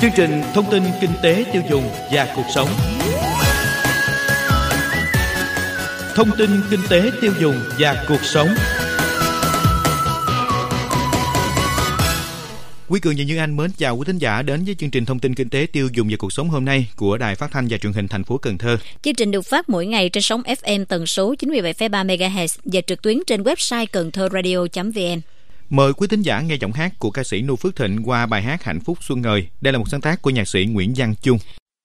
Chương trình thông tin kinh tế tiêu dùng và cuộc sống. Thông tin kinh tế tiêu dùng và cuộc sống. Quý Cường và Như Anh mến chào quý thính giả đến với chương trình thông tin kinh tế tiêu dùng và cuộc sống hôm nay của Đài Phát thanh và Truyền hình thành phố Cần Thơ. Chương trình được phát mỗi ngày trên sóng FM tần số 97,3 MHz và trực tuyến trên website cầnthoradio.vn. Mời quý thính giả nghe giọng hát của ca sĩ Nu Phước Thịnh qua bài hát Hạnh phúc xuân ngời. Đây là một sáng tác của nhạc sĩ Nguyễn Văn Chung.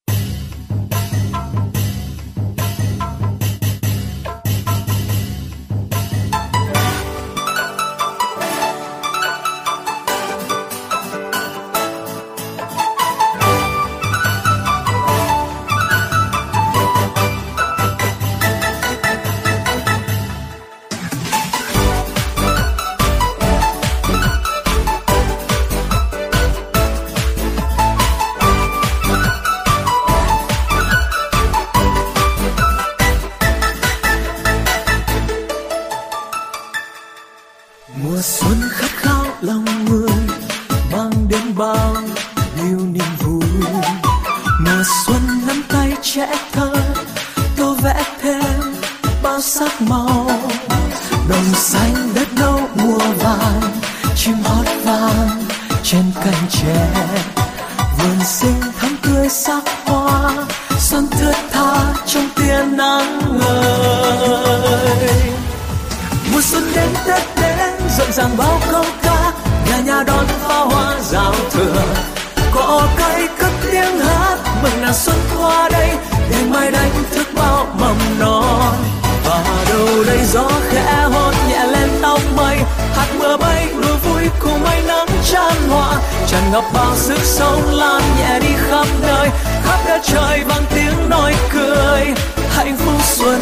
Mùa xuân khát khao lòng người mang đến bao nhiêu niềm vui. Mùa xuân nắm tay trẻ thơ tô vẽ thêm bao sắc màu. Đồng xanh đất nâu mùa vàng, chim hót vang trên cành tre. Vườn xinh thắm tươi sắc hoa, xuân thướt tha trong tia nắng ngời. Mùa xuân đến Tết đến rộn ràng bao câu ca, nhà nhà đón pháo hoa giao thừa. Cỏ cây cất tiếng hát mừng là xuân qua đây, ngày mai đánh thức bao mầm non. Và đâu đây gió khẽ hôn nhẹ lên tóc mây, hạt mưa bay đùa vui cùng ánh nắng chan hòa, tràn ngập bao sức sống lan nhẹ đi khắp nơi. Khắp đất trời vang tiếng nói cười, hạnh phúc xuân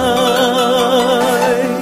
ngời.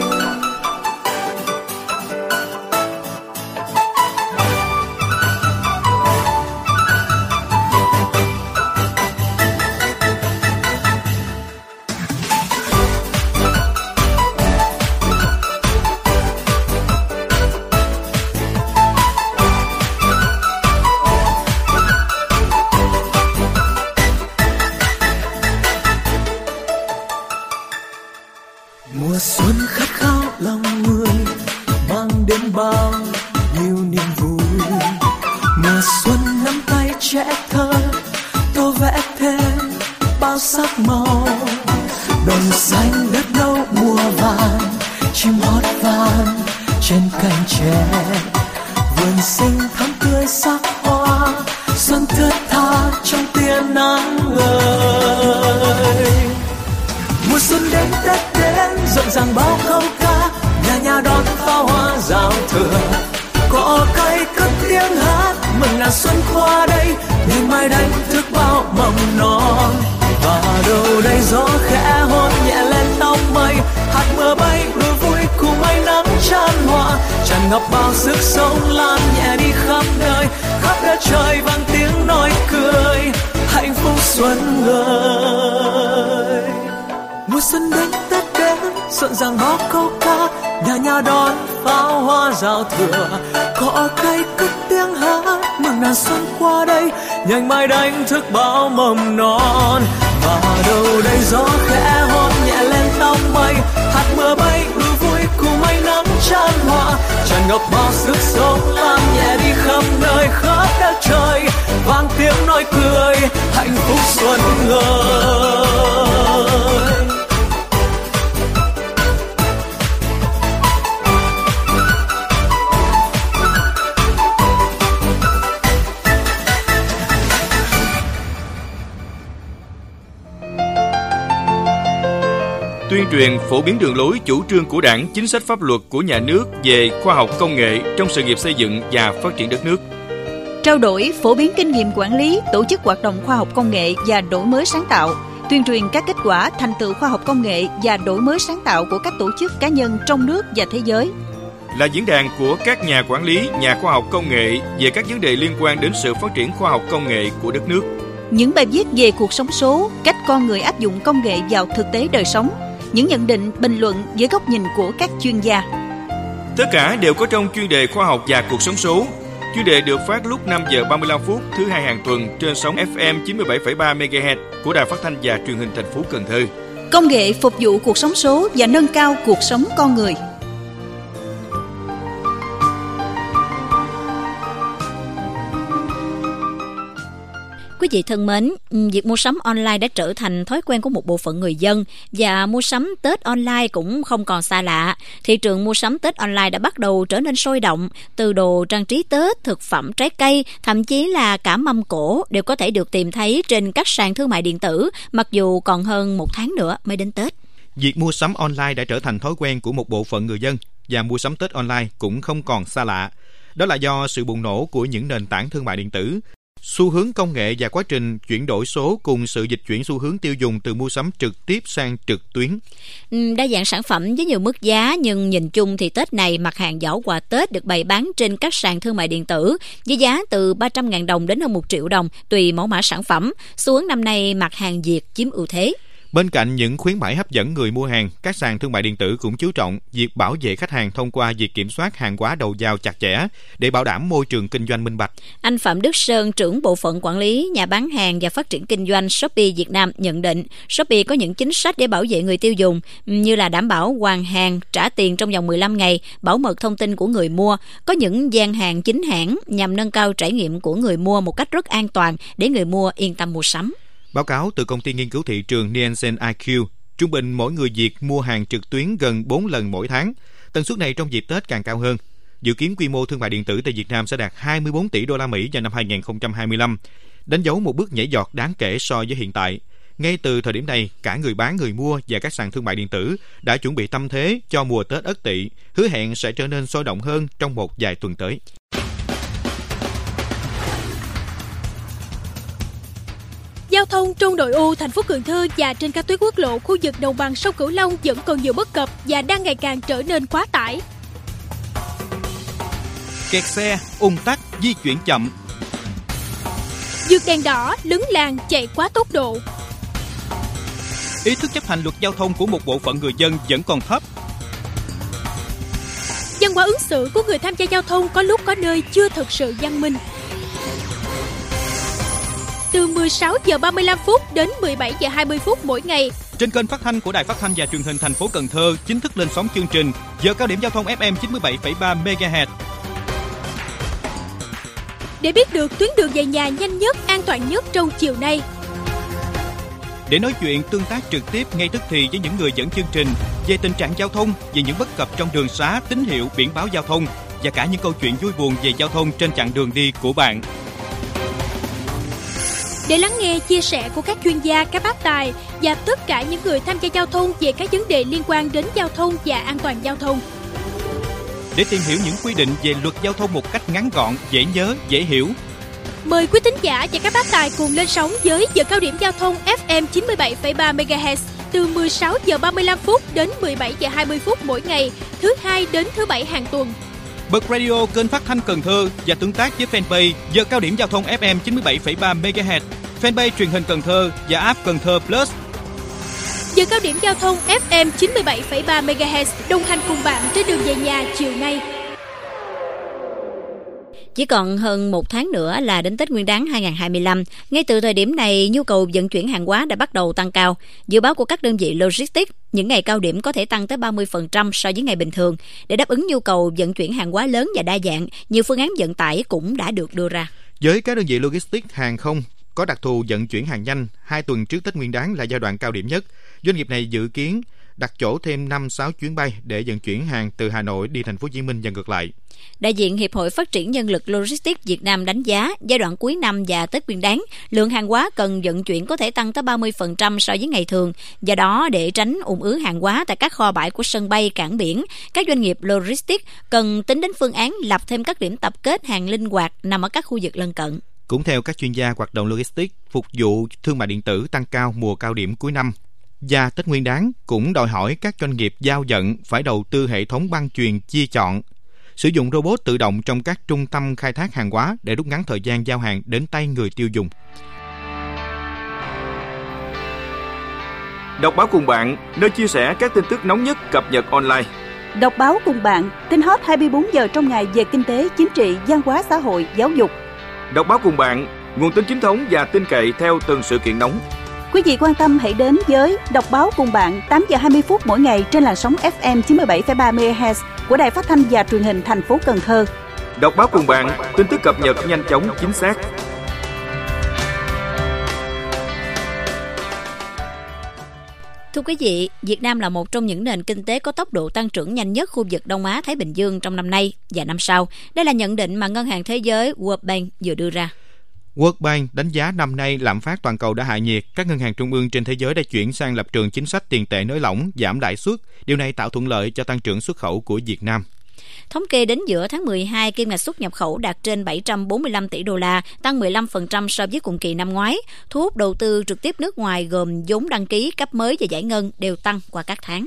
Mùa xuân khát khao lòng người mang đến bao nhiêu niềm vui. Mùa xuân nắm tay trẻ thơ tô vẽ thêm bao sắc màu. Đồng xanh đất nâu mùa vàng, chim hót vang trên cành tre. Vườn xinh thắm tươi sắc hoa, xuân thướt tha trong tia nắng ngời. Mùa xuân đến Tết đến rộn ràng bao câu ca, nhà nhà đón pháo hoa giao thừa. Cỏ cây cất tiếng hát mừng là xuân qua đây, ngày mai đánh thức bao mầm non. Và đâu đây gió khẽ hôn nhẹ lên tóc mây, hạt mưa bay đùa vui cùng ánh nắng chan hòa, tràn ngập bao sức sống lan nhẹ đi khắp nơi. Khắp đất trời vang tiếng nói cười, hạnh phúc xuân ngời. Mùa xuân đến Tết đến rộn ràng bao câu ca, nhà nhà đón pháo hoa giao thừa. Cỏ cây cất tiếng hát mừng là xuân qua đây, nhanh mai đánh thức bao mầm non. Và đâu đây gió khẽ hôn nhẹ lên tóc mây, hạt mưa bay đùa vui cùng ánh nắng chan hòa, tràn ngập bao sức sống lan nhẹ đi khắp nơi. Khắp đất trời vang tiếng nói cười, hạnh phúc xuân ngời. Tuyên truyền phổ biến đường lối chủ trương của Đảng, chính sách pháp luật của nhà nước về khoa học công nghệ trong sự nghiệp xây dựng và phát triển đất nước. Trao đổi, phổ biến kinh nghiệm quản lý, tổ chức hoạt động khoa học công nghệ và đổi mới sáng tạo, tuyên truyền các kết quả, thành tựu khoa học công nghệ và đổi mới sáng tạo của các tổ chức cá nhân trong nước và thế giới. Là diễn đàn của các nhà quản lý, nhà khoa học công nghệ về các vấn đề liên quan đến sự phát triển khoa học công nghệ của đất nước. Những bài viết về cuộc sống số, cách con người áp dụng công nghệ vào thực tế đời sống, những nhận định, bình luận với góc nhìn của các chuyên gia. Tất cả đều có trong chuyên đề khoa học và cuộc sống số. Chuyên đề được phát lúc 5 giờ 35 phút thứ hai hàng tuần trên sóng FM 97,3 MHz của Đài Phát thanh và Truyền hình thành phố Cần Thơ. Công nghệ phục vụ cuộc sống số và nâng cao cuộc sống con người. Quý vị thân mến, việc mua sắm online đã trở thành thói quen của một bộ phận người dân và mua sắm Tết online cũng không còn xa lạ. Thị trường mua sắm Tết online đã bắt đầu trở nên sôi động, từ đồ trang trí Tết, thực phẩm, trái cây, thậm chí là cả mâm cỗ đều có thể được tìm thấy trên các sàn thương mại điện tử, mặc dù còn hơn một tháng nữa mới đến Tết. Việc mua sắm online đã trở thành thói quen của một bộ phận người dân và mua sắm Tết online cũng không còn xa lạ. Đó là do sự bùng nổ của những nền tảng thương mại điện tử, xu hướng công nghệ và quá trình chuyển đổi số cùng sự dịch chuyển xu hướng tiêu dùng từ mua sắm trực tiếp sang trực tuyến. Đa dạng sản phẩm với nhiều mức giá, nhưng nhìn chung thì Tết này mặt hàng giỏ quà Tết được bày bán trên các sàn thương mại điện tử với giá từ 300.000 đồng đến hơn 1 triệu đồng tùy mẫu mã sản phẩm. Xu hướng năm nay mặt hàng Việt chiếm ưu thế. Bên cạnh những khuyến mãi hấp dẫn người mua hàng, các sàn thương mại điện tử cũng chú trọng việc bảo vệ khách hàng thông qua việc kiểm soát hàng hóa đầu vào chặt chẽ để bảo đảm môi trường kinh doanh minh bạch. Anh Phạm Đức Sơn, trưởng bộ phận quản lý nhà bán hàng và phát triển kinh doanh Shopee Việt Nam nhận định, Shopee có những chính sách để bảo vệ người tiêu dùng như là đảm bảo hoàn hàng, trả tiền trong vòng 15 ngày, bảo mật thông tin của người mua, có những gian hàng chính hãng nhằm nâng cao trải nghiệm của người mua một cách rất an toàn để người mua yên tâm mua sắm. Báo cáo từ công ty nghiên cứu thị trường Nielsen IQ, trung bình mỗi người Việt mua hàng trực tuyến gần 4 lần mỗi tháng. Tần suất này trong dịp Tết càng cao hơn. Dự kiến quy mô thương mại điện tử tại Việt Nam sẽ đạt 24 tỷ đô la Mỹ vào năm 2025, đánh dấu một bước nhảy vọt đáng kể so với hiện tại. Ngay từ thời điểm này, cả người bán, người mua và các sàn thương mại điện tử đã chuẩn bị tâm thế cho mùa Tết Ất Tỵ, hứa hẹn sẽ trở nên sôi động hơn trong một vài tuần tới. Giao thông trong nội ô thành phố Cần Thơ và trên các tuyến quốc lộ khu vực đồng bằng sông Cửu Long vẫn còn nhiều bất cập và đang ngày càng trở nên quá tải. Kẹt xe, ùn tắc, di chuyển chậm. Vượt đèn đỏ, lấn làn, chạy quá tốc độ. Ý thức chấp hành luật giao thông của một bộ phận người dân vẫn còn thấp. Văn hóa ứng xử của người tham gia giao thông có lúc có nơi chưa thực sự văn minh. Từ 16 giờ 35 phút đến 17 giờ 20 phút mỗi ngày. Trên kênh phát thanh của Đài Phát thanh và Truyền hình thành phố Cần Thơ chính thức lên sóng chương trình giờ cao điểm giao thông FM 97,3 MHz. Để biết được tuyến đường về nhà nhanh nhất, an toàn nhất trong chiều nay. Để nói chuyện tương tác trực tiếp ngay tức thì với những người dẫn chương trình về tình trạng giao thông, về những bất cập trong đường xá, tín hiệu, biển báo giao thông và cả những câu chuyện vui buồn về giao thông trên chặng đường đi của bạn. Để lắng nghe chia sẻ của các chuyên gia, các bác tài và tất cả những người tham gia giao thông về các vấn đề liên quan đến giao thông và an toàn giao thông. Để tìm hiểu những quy định về luật giao thông một cách ngắn gọn, dễ nhớ, dễ hiểu. Mời quý thính giả và các bác tài cùng lên sóng với giờ cao điểm giao thông FM 97,3 MHz từ 16 giờ 35 phút đến 17 giờ 20 phút mỗi ngày, thứ hai đến thứ bảy hàng tuần. Bật radio kênh phát thanh Cần Thơ và tương tác với fanpage giờ cao điểm giao thông FM 97,3 MHz, fanpage truyền hình Cần Thơ và app Cần Thơ Plus. Giờ cao điểm giao thông FM 97,3 MHz đồng hành cùng bạn trên đường về nhà chiều nay. Chỉ còn hơn một tháng nữa là đến Tết Nguyên đán 2025. Ngay từ thời điểm này, nhu cầu vận chuyển hàng hóa đã bắt đầu tăng cao. Dự báo của các đơn vị logistics, những ngày cao điểm có thể tăng tới 30% so với ngày bình thường. Để đáp ứng nhu cầu vận chuyển hàng hóa lớn và đa dạng, nhiều phương án vận tải cũng đã được đưa ra. Với các đơn vị logistics hàng không có đặc thù vận chuyển hàng nhanh, 2 tuần trước Tết Nguyên đán là giai đoạn cao điểm nhất. Doanh nghiệp này dự kiến đặt chỗ thêm 5-6 chuyến bay để vận chuyển hàng từ Hà Nội đi Thành phố Hồ Chí Minh và ngược lại. Đại diện Hiệp hội Phát triển Nhân lực Logistics Việt Nam đánh giá giai đoạn cuối năm và Tết Nguyên đán, lượng hàng hóa cần vận chuyển có thể tăng tới 30% so với ngày thường. Do đó, để tránh ùn ứ hàng hóa tại các kho bãi của sân bay, cảng biển, các doanh nghiệp Logistics cần tính đến phương án lập thêm các điểm tập kết hàng linh hoạt nằm ở các khu vực lân cận. Cũng theo các chuyên gia, hoạt động logistics phục vụ thương mại điện tử tăng cao mùa cao điểm cuối năm và Tết Nguyên đán cũng đòi hỏi các doanh nghiệp giao vận phải đầu tư hệ thống băng chuyền chia chọn, sử dụng robot tự động trong các trung tâm khai thác hàng hóa để rút ngắn thời gian giao hàng đến tay người tiêu dùng. Đọc báo cùng bạn, nơi chia sẻ các tin tức nóng nhất cập nhật online. Đọc báo cùng bạn, tin hot 24 giờ trong ngày về kinh tế, chính trị, văn hóa xã hội, giáo dục. Đọc báo cùng bạn, nguồn tin chính thống và tin cậy theo từng sự kiện nóng. Quý vị quan tâm hãy đến với Đọc báo cùng bạn 8 giờ 20 phút mỗi ngày trên làn sóng FM 97,3 MHz của Đài Phát thanh và Truyền hình thành phố Cần Thơ. Đọc báo cùng bạn, tin tức cập nhật nhanh chóng, chính xác. Thưa quý vị, Việt Nam là một trong những nền kinh tế có tốc độ tăng trưởng nhanh nhất khu vực Đông Á Thái Bình Dương trong năm nay và năm sau. Đây là nhận định mà Ngân hàng Thế giới World Bank vừa đưa ra. World Bank đánh giá năm nay lạm phát toàn cầu đã hạ nhiệt, các ngân hàng trung ương trên thế giới đã chuyển sang lập trường chính sách tiền tệ nới lỏng, giảm lãi suất. Điều này tạo thuận lợi cho tăng trưởng xuất khẩu của Việt Nam. Thống kê đến giữa tháng 12, kim ngạch xuất nhập khẩu đạt trên 745 tỷ đô la, tăng 15% so với cùng kỳ năm ngoái. Thu hút đầu tư trực tiếp nước ngoài gồm vốn đăng ký, cấp mới và giải ngân đều tăng qua các tháng.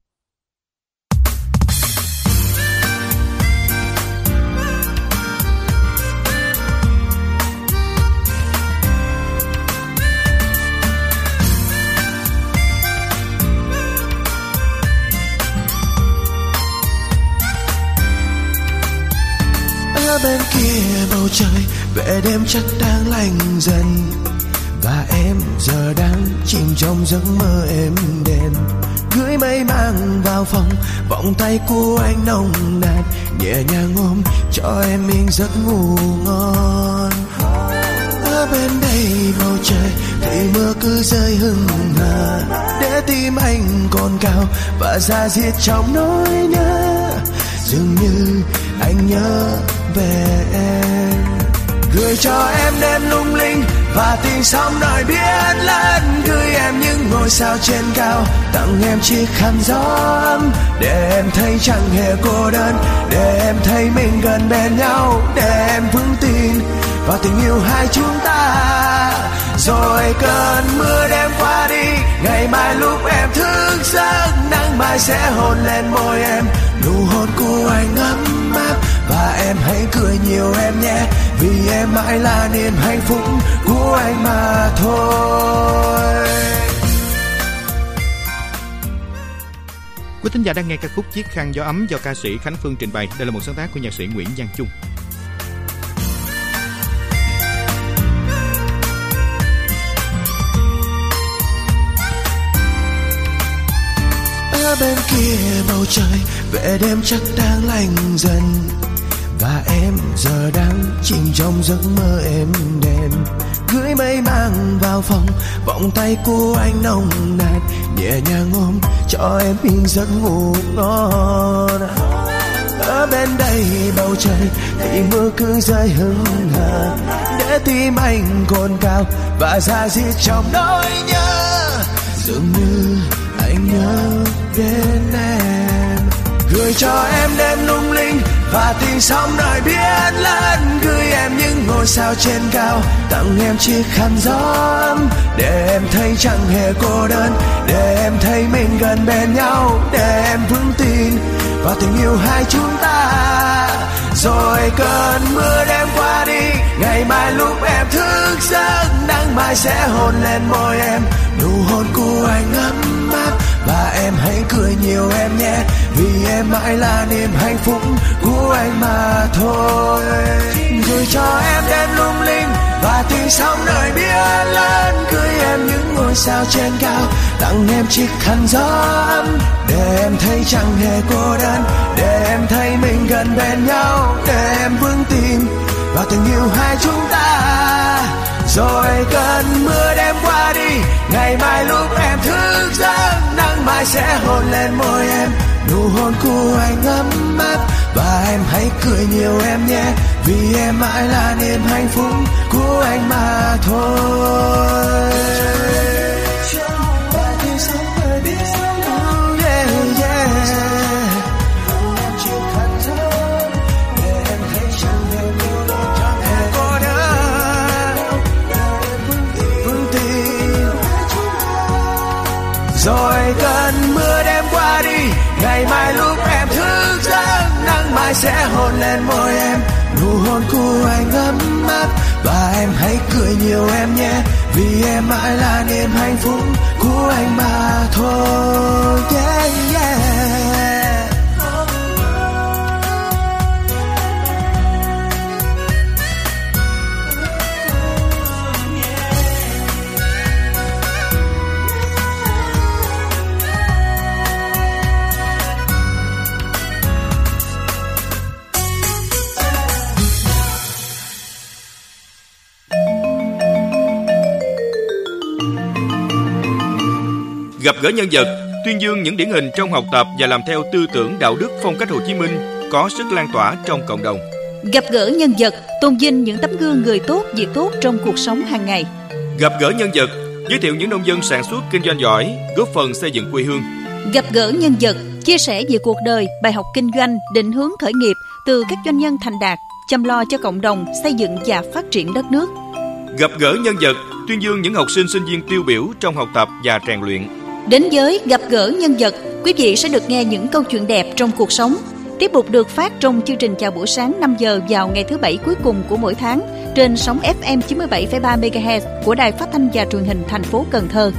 Bên kia bầu trời vẻ đêm chắc đang lạnh dần, và em giờ đang chìm trong giấc mơ êm đềm. Gửi mây mang vào phòng, vòng tay của anh nồng nàn, nhẹ nhàng ôm cho em yên giấc ngủ ngon. Ở bên đây bầu trời thì mưa cứ rơi hừng hờ, để tim anh còn cao và da diết trong nỗi nhớ. Dường như anh nhớ về em, gửi cho em đêm lung linh và tình sóng nổi biển lớn. Gửi em những ngôi sao trên cao, tặng em chiếc khăn gió ấm, để em thấy chẳng hề cô đơn, để em thấy mình gần bên nhau, để em vững tin vào tình yêu hai chúng ta. Rồi cơn mưa đêm qua đi, ngày mai lúc em thức giấc, nắng mai sẽ hôn lên môi em, nụ hôn của anh ấm áp. Và em hãy cười nhiều em nhé, vì em mãi là niềm hạnh phúc của anh mà thôi. Quý thính giả đang nghe ca khúc Chiếc khăn gió ấm do ca sĩ Khánh Phương trình bày. Đây là một sáng tác của nhạc sĩ Nguyễn Văn Chung. Ở bên kia bầu trời vẻ đêm chắc đang lạnh dần, và em giờ đang chìm trong giấc mơ êm đềm. Gửi mây mang vào phòng, vòng tay của anh nồng nàn, nhẹ nhàng ôm cho em yên giấc ngủ ngon. Ở bên đây bầu trời thì mưa cứ rơi hừng hờ, để tim anh cồn cào và da diết trong nỗi nhớ. Dường như anh nhớ đến em, gửi cho em đêm lung linh và tình sóng nổi biển lớn. Gửi em những ngôi sao trên cao, tặng em chiếc khăn gió ấm, để em thấy chẳng hề cô đơn, để em thấy mình gần bên nhau, để em vững tin vào tình yêu hai chúng ta. Rồi cơn mưa đêm qua đi, ngày mai lúc em thức giấc, nắng mai sẽ hôn lên môi em, nụ hôn của anh ấm áp. Và em hãy cười nhiều em nhé, vì em mãi là niềm hạnh phúc của anh mà thôi. Gửi cho em đêm lung linh và tình sóng nổi biển lớn. Gửi em những ngôi sao trên cao, tặng em chiếc khăn gió ấm, để em thấy chẳng hề cô đơn, để em thấy mình gần bên nhau, để em vững tin vào tình yêu hai chúng ta. Rồi cơn mưa đêm qua đi, ngày mai lúc em thức giấc, nắng mai sẽ hôn lên môi em, nụ hôn của anh ấm áp. Và em hãy cười nhiều em nhé, vì em mãi là niềm hạnh phúc của anh mà thôi. Rồi cơn mưa đêm qua đi, ngày mai lúc em thức giấc, nắng mai sẽ hôn lên môi em, nụ hôn của anh ấm áp. Và em hãy cười nhiều em nhé, vì em mãi là niềm hạnh phúc của anh mà thôi. Yeah, yeah. Gặp gỡ nhân vật, tuyên dương những điển hình trong học tập và làm theo tư tưởng đạo đức phong cách Hồ Chí Minh có sức lan tỏa trong cộng đồng. Gặp gỡ nhân vật, tôn vinh những tấm gương người tốt, việc tốt trong cuộc sống hàng ngày. Gặp gỡ nhân vật, giới thiệu những nông dân sản xuất kinh doanh giỏi, góp phần xây dựng quê hương. Gặp gỡ nhân vật, chia sẻ về cuộc đời, bài học kinh doanh, định hướng khởi nghiệp từ các doanh nhân thành đạt, chăm lo cho cộng đồng, xây dựng và phát triển đất nước. Gặp gỡ nhân vật, tuyên dương những học sinh sinh viên tiêu biểu trong học tập và rèn luyện. Đến với Gặp gỡ nhân vật, quý vị sẽ được nghe những câu chuyện đẹp trong cuộc sống. Tiếp tục được phát trong chương trình Chào buổi sáng 5 giờ vào ngày thứ Bảy cuối cùng của mỗi tháng trên sóng FM 97,3 MHz của Đài Phát thanh và Truyền hình thành phố Cần Thơ.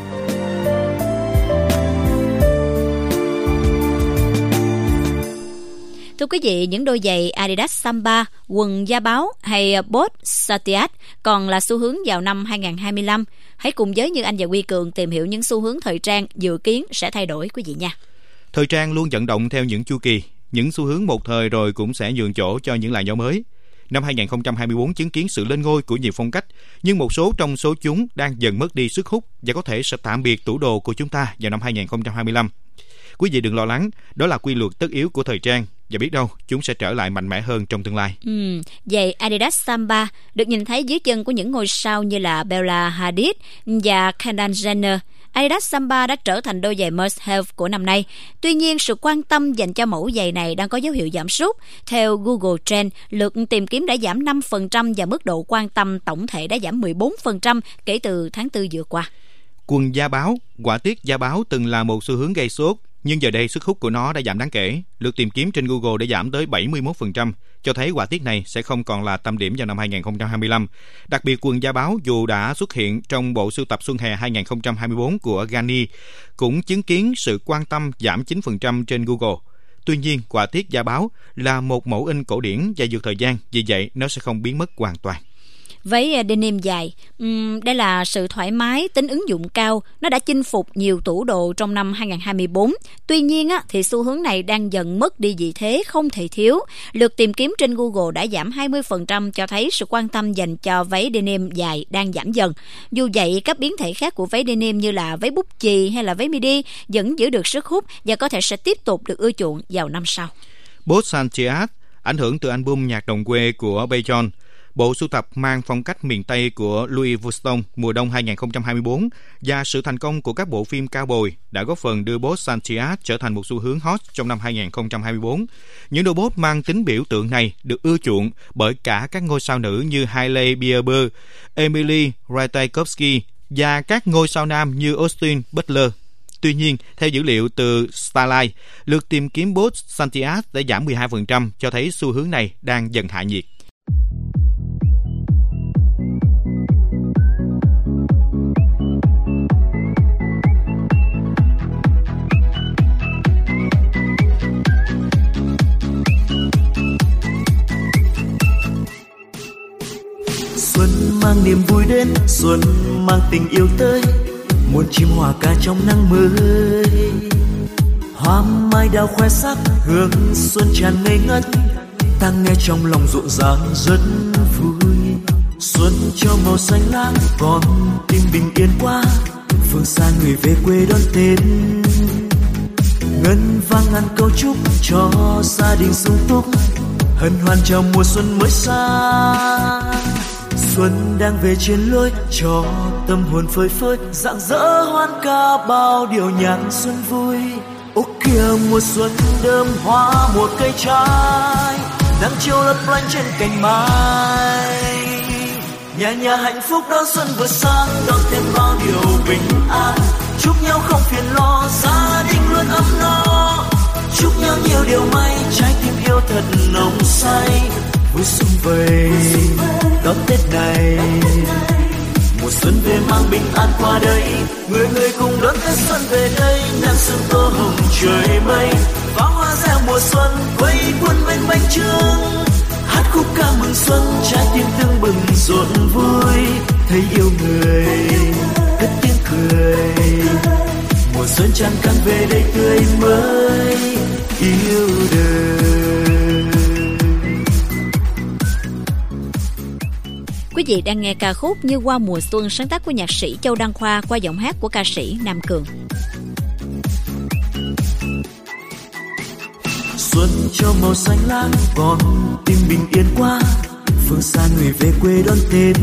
Thưa quý vị, những đôi giày Adidas Samba, quần da báo hay Boss Satiat còn là xu hướng vào năm 2025. Hãy cùng với Như Anh và Huy Cường tìm hiểu những xu hướng thời trang dự kiến sẽ thay đổi quý vị nha. Thời trang luôn vận động theo những chu kỳ, những xu hướng một thời rồi cũng sẽ nhường chỗ cho những làn gió mới. Năm 2024 chứng kiến sự lên ngôi của nhiều phong cách, nhưng một số trong số chúng đang dần mất đi sức hút và có thể sẽ tạm biệt tủ đồ của chúng ta vào năm 2025. Quý vị đừng lo lắng, đó là quy luật tất yếu của thời trang và biết đâu chúng sẽ trở lại mạnh mẽ hơn trong tương lai. Giày Adidas Samba được nhìn thấy dưới chân của những ngôi sao như là Bella Hadid và Kendall Jenner. Adidas Samba đã trở thành đôi giày must have của năm nay. Tuy nhiên, sự quan tâm dành cho mẫu giày này đang có dấu hiệu giảm sút. Theo Google Trends, lượt tìm kiếm đã giảm 5% và mức độ quan tâm tổng thể đã giảm 14% kể từ tháng 4 vừa qua. Quần da báo, họa tiết da báo từng là một xu hướng gây sốt, nhưng giờ đây sức hút của nó đã giảm đáng kể. Lượt tìm kiếm trên Google đã giảm tới 71%, cho thấy họa tiết này sẽ không còn là tâm điểm vào năm 2025. Đặc biệt, quần da báo dù đã xuất hiện trong bộ sưu tập Xuân Hè 2024 của Ganni, cũng chứng kiến sự quan tâm giảm 9% trên Google. Tuy nhiên, họa tiết da báo là một mẫu in cổ điển và vượt thời gian, vì vậy nó sẽ không biến mất hoàn toàn. Váy denim dài, đây là sự thoải mái, tính ứng dụng cao. Nó đã chinh phục nhiều tủ đồ trong năm 2024. Tuy nhiên, thì xu hướng này đang dần mất đi vị thế không thể thiếu. Lượt tìm kiếm trên Google đã giảm 20%, cho thấy sự quan tâm dành cho váy denim dài đang giảm dần. Dù vậy, các biến thể khác của váy denim như là váy bút chì hay là váy midi vẫn giữ được sức hút và có thể sẽ tiếp tục được ưa chuộng vào năm sau. Boss Satiat, ảnh hưởng từ album Nhạc đồng quê của Beyond, bộ sưu tập mang phong cách miền Tây của Louis Vuitton mùa đông 2024 và sự thành công của các bộ phim cao bồi đã góp phần đưa Boss Satiat trở thành một xu hướng hot trong năm 2024. Những đôi bốt mang tính biểu tượng này được ưa chuộng bởi cả các ngôi sao nữ như Hailey Bieber, Emily Ratajkowski và các ngôi sao nam như Austin Butler. Tuy nhiên, theo dữ liệu từ Starlight, lượt tìm kiếm Boss Satiat đã giảm 12%, cho thấy xu hướng này đang dần hạ nhiệt. Xuân mang niềm vui đến, xuân mang tình yêu tới, muôn chim hòa ca trong nắng mới. Hoa mai đào khoe sắc, hương xuân tràn ngây ngất, ta nghe trong lòng rộn ràng rất vui. Xuân cho màu xanh lá, còn tim bình yên quá, phương xa người về quê đón Tết. Ngân vang ngàn câu chúc cho gia đình sung túc, hân hoan chào mùa xuân mới sang. Xuân đang về trên lối cho tâm hồn phơi phới, rạng rỡ hoan ca bao điều nhạc xuân vui. Ô kìa mùa xuân đơm hoa một cây trái, nắng chiều lấp lánh trên cành mai. Nhà nhà hạnh phúc đón xuân vừa sang, đón thêm bao điều bình an. Chúc nhau không phiền lo, gia đình luôn ấm no. Chúc nhau nhiều điều may, trái tim yêu thật nồng say. Vui xuân về đón Tết này, mùa xuân về mang bình an qua đây. Người người cùng đón Tết xuân về đây, nắng sương tô hồng trời mây. Pháo hoa reo mùa xuân quây quần bên bánh trưng, hát khúc ca mừng xuân, trái tim tưng bừng rộn vui. Thấy yêu người cất tiếng cười, mùa xuân tràn căn về đây tươi mới yêu đời. Quý vị đang nghe ca khúc Như Hoa Mùa Xuân, sáng tác của nhạc sĩ Châu Đăng Khoa qua giọng hát của ca sĩ Nam Cường. Xuân cho màu xanh lá còn tim bình yên quá, phương xa người về quê đón Tết.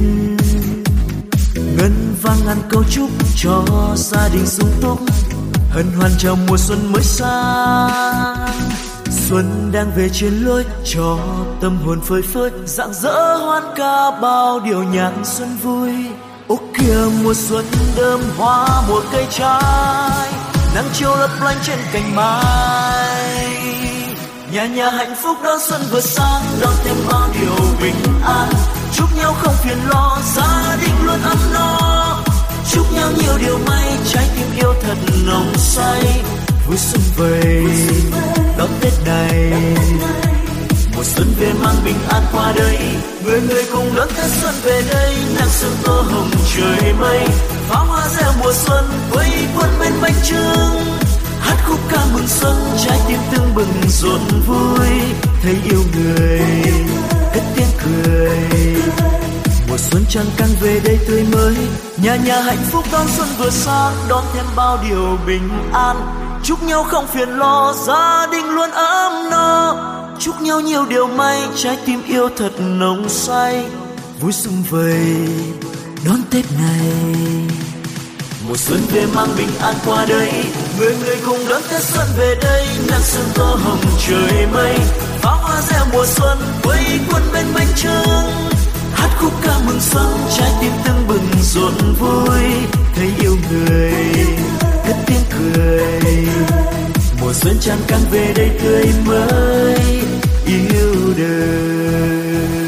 Ngân vang ngàn câu chúc cho gia đình sung túc, hân hoan chào mùa xuân mới sang. Xuân đang về trên lối cho tâm hồn phơi phới, rạng rỡ hoan ca bao điều nhạc xuân vui. Ô kìa mùa xuân đơm hoa mùa cây trái, nắng chiều lấp lánh trên cành mai. Nhà nhà hạnh phúc đón xuân vừa sang, đón thêm bao điều bình an. Chúc nhau không phiền lo, gia đình luôn ấm no. Chúc nhau nhiều điều may, trái tim yêu thật nồng say. Vui xuân về đón Tết này, mùa xuân về mang bình an qua đây. Người người cùng đón Tết xuân về đây, nắng sương tô hồng trời mây. Pháo hoa reo mùa xuân quây quần bên bánh chưng, hát khúc ca mừng xuân, trái tim tưng bừng rộn vui. Thấy yêu người cất tiếng cười, mùa xuân trăng càng về đây tươi mới. Nhà nhà hạnh phúc đón xuân vừa sang, đón thêm bao điều bình an. Chúc nhau không phiền lo, gia đình luôn ấm no. Chúc nhau nhiều điều may, trái tim yêu thật nồng say. Vui sum vầy đón Tết này, mùa xuân về mang bình an qua đây. Người người cùng đón Tết xuân về đây, nắng sương tô hồng trời mây. Pháo hoa reo mùa xuân quây quần bên bánh chưng, hát khúc ca mừng xuân, trái tim tưng bừng rộn vui. Thấy yêu người cất tiếng cười, mùa xuân trăng càng về đây tươi mới yêu đời.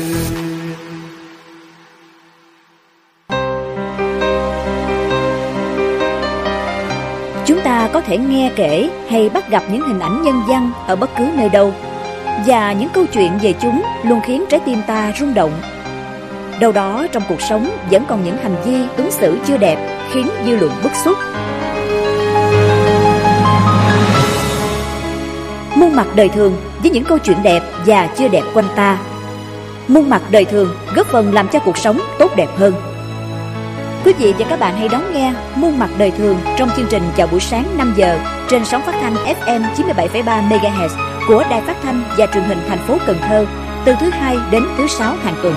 Chúng ta có thể nghe kể hay bắt gặp những hình ảnh nhân văn ở bất cứ nơi đâu, và những câu chuyện về chúng luôn khiến trái tim ta rung động. Đâu đó trong cuộc sống vẫn còn những hành vi ứng xử chưa đẹp khiến dư luận bức xúc. Muôn mặt đời thường với những câu chuyện đẹp và chưa đẹp quanh ta. Muôn mặt đời thường góp phần làm cho cuộc sống tốt đẹp hơn. Quý vị và các bạn hãy đón nghe Muôn mặt đời thường trong chương trình Chào buổi sáng 5 giờ trên sóng phát thanh FM 97,3 MHz của Đài Phát thanh và Truyền hình thành phố Cần Thơ từ thứ Hai đến thứ Sáu hàng tuần.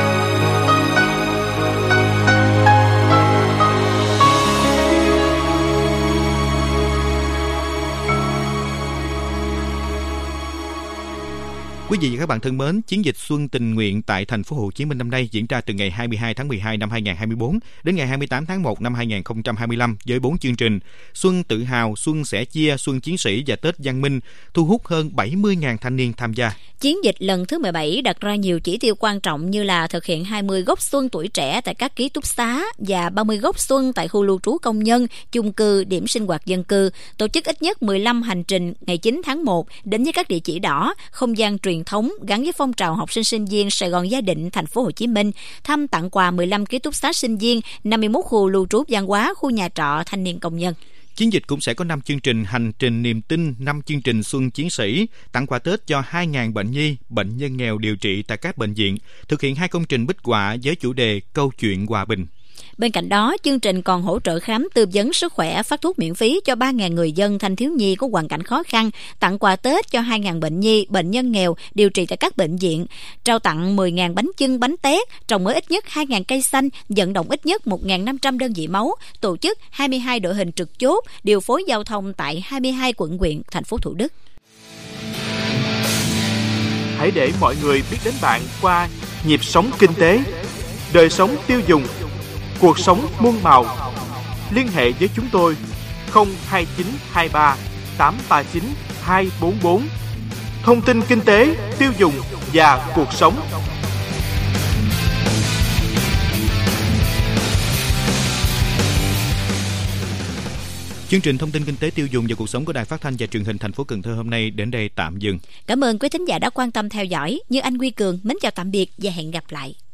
Quý vị và các bạn thân mến, chiến dịch Xuân Tình Nguyện tại thành phố Hồ Chí Minh năm nay diễn ra từ ngày 22 tháng 12 năm 2024 đến ngày 28 tháng 1 năm 2025 với 4 chương trình: Xuân Tự Hào, Xuân Sẻ Chia, Xuân Chiến Sĩ và Tết Văn Minh, thu hút hơn 70.000 thanh niên tham gia. Chiến dịch lần thứ 17 đặt ra nhiều chỉ tiêu quan trọng như là thực hiện 20 góc xuân tuổi trẻ tại các ký túc xá và 30 góc xuân tại khu lưu trú công nhân, chung cư, điểm sinh hoạt dân cư, tổ chức ít nhất 15 hành trình ngày 9 tháng 1 đến với các địa chỉ đỏ, không gian truyền thống gắn với phong trào học sinh sinh viên Sài Gòn Gia Định, thành phố Hồ Chí Minh, thăm tặng quà 15 ký túc xá sinh viên, 51 khu lưu trú văn hóa, khu nhà trọ thanh niên công nhân. Chiến dịch cũng sẽ có 5 chương trình Hành trình niềm tin, 5 chương trình Xuân Chiến Sĩ, tặng quà Tết cho 2.000 bệnh nhi, bệnh nhân nghèo điều trị tại các bệnh viện, thực hiện 2 công trình bích họa với chủ đề Câu chuyện hòa bình. Bên cạnh đó, chương trình còn hỗ trợ khám tư vấn sức khỏe, phát thuốc miễn phí cho 3.000 người dân thanh thiếu nhi có hoàn cảnh khó khăn, tặng quà Tết cho 2.000 bệnh nhi, bệnh nhân nghèo điều trị tại các bệnh viện, trao tặng 10.000 bánh chưng, bánh tét, trồng mới ít nhất 2.000 cây xanh, vận động ít nhất 1.500 đơn vị máu, tổ chức 22 đội hình trực chốt, điều phối giao thông tại 22 quận huyện, thành phố Thủ Đức. Hãy để mọi người biết đến bạn qua nhịp sống kinh tế, đời sống tiêu dùng, cuộc sống muôn màu. Liên hệ với chúng tôi 02923 839 244. Thông tin kinh tế, tiêu dùng và cuộc sống. Chương trình Thông tin kinh tế, tiêu dùng và cuộc sống của Đài Phát thanh và Truyền hình thành phố Cần Thơ hôm nay đến đây tạm dừng. Cảm ơn quý thính giả đã quan tâm theo dõi. Như anh Huy Cường, mến chào tạm biệt và hẹn gặp lại.